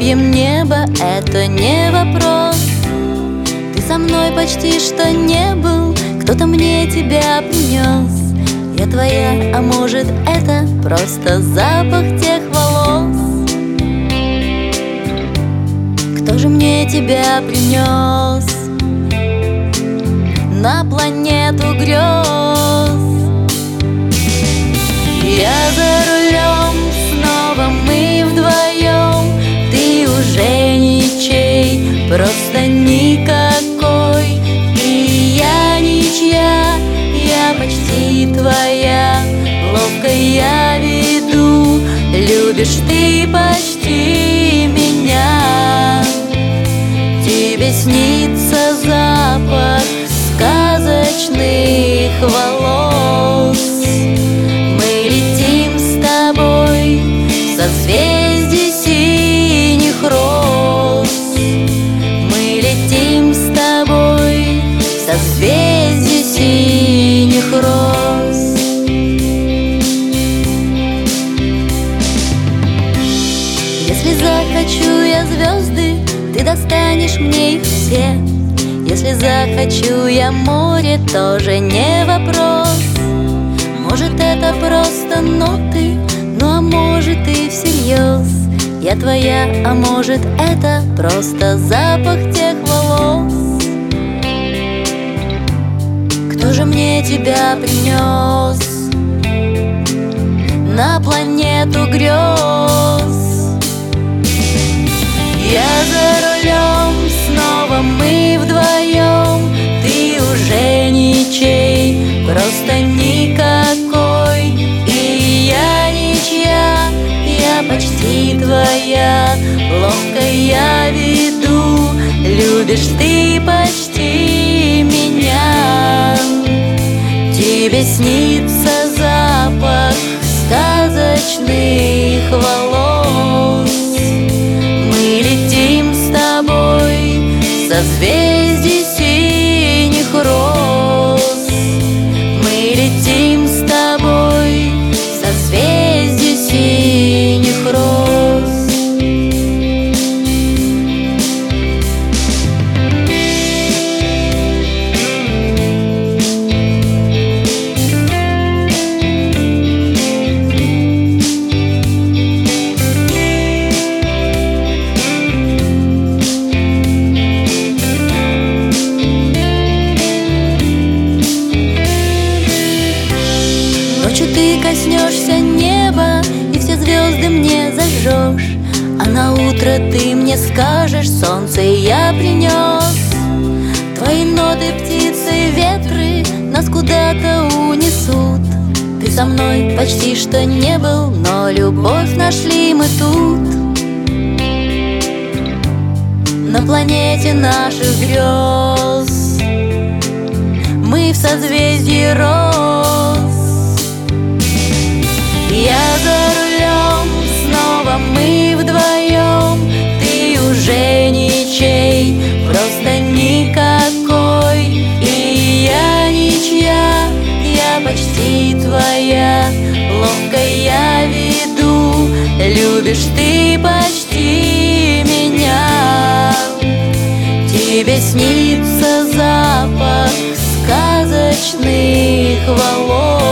хлопьям неба — это не вопрос. Ты со мной почти что не был, кто-то мне тебя принес. Я твоя, а может это просто запах тех волос? Кто же мне тебя принес на планету грез? Я за рулем, снова мы вдвоем. Ты уже ничей, просто никакой. И я ничья, я почти твоя. Ловко я веду, любишь ты почти меня. Тебе снится запах сказочных волос. Мы летим с тобой в созвездии синих роз. Мы летим с тобой в созвездии синих роз. Если захочу я звезды, ты достанешь мне их все. Если захочу я море, тоже не вопрос. Может это просто ноты, ну а может и всерьез. Я твоя, а может это просто запах тех волос. Кто же мне тебя принес на планету грез? Я за рулем, снова мы вдвоем. Ты уже ничей, просто никакой. И я ничья, я почти твоя. Ловко я веду, любишь ты почти меня. Тебе снится запах сказочных волос. Мы летим с тобой в созвездии синих роз. Мы летим с тобой в созвездии синих роз. Ночью ты коснешься неба, и все звезды мне зажжешь. А на утро ты мне скажешь: солнце я принес. Твои ноты, птицы, ветры нас куда-то унесут. Ты со мной почти что не был, но любовь нашли мы тут. На планете наших грез мы в созвездии роз. Я за рулем, снова мы вдвоем. Ты уже ничей, просто никакой. И я ничья, я почти твоя. Ловко я веду, любишь ты почти меня. Тебе снится запах сказочных волос.